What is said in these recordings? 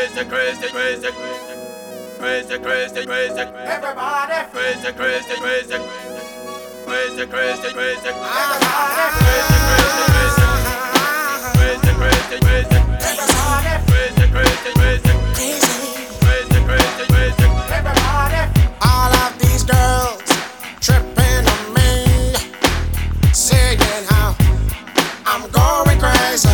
All of these girls tripping on me, saying how I'm going crazy.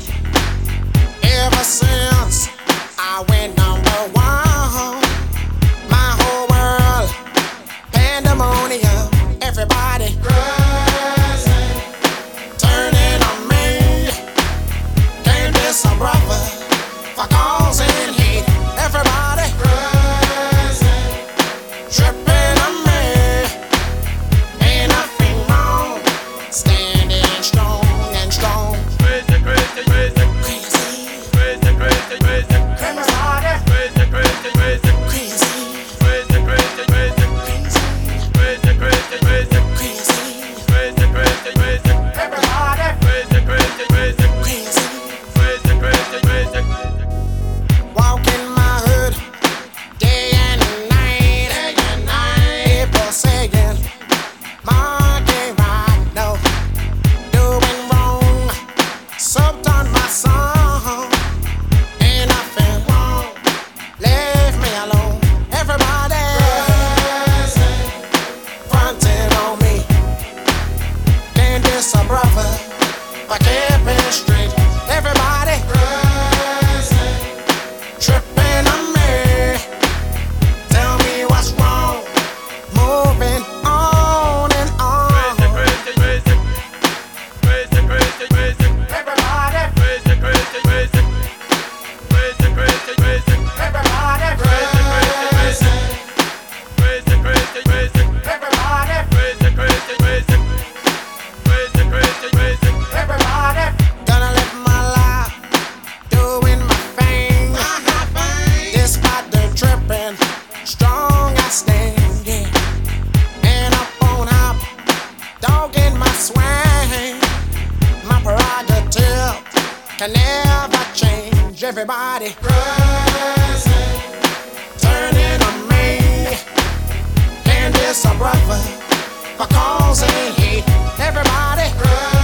Ever since I went #1, my whole world pandemonium. Everybody crazy, turning on me. Can't miss a brother for causing heat. Everybody crazy, tripping on me. Ain't nothing wrong, standing strong and strong. Crazy, crazy, crazy, crazy, crazy, crazy, crazy, everybody crazy, crazy, crazy, crazy, crazy, crazy, crazy, crazy, crazy, crazy, crazy, crazy, crazy, crazy, everybody crazy, crazy, crazy, crazy, crazy, crazy, crazy. Walking my hood day and night, people saying, "Monkey right, no, doing wrong." So done my song, ain't nothing wrong. Leave me alone. Everybody fronting on me. Can't diss a brother for keeping straight. Everybody tripping on me. Tell me what's wrong. Moving on and on. Crazy, crazy, crazy, crazy, crazy, everybody crazy, crazy, crazy, crazy, crazy, crazy, everybody crazy, crazy, crazy, crazy, crazy, crazy, everybody crazy, crazy, crazy, crazy, crazy, crazy, everybody. Gonna live my life, doing my thing. Despite the tripping, strong I stand, yeah. And up on top, dog in my swing. My prerogative can never change. Everybody crazy, turning on me. Can't diss a brother for causing heat. Everybody crazy.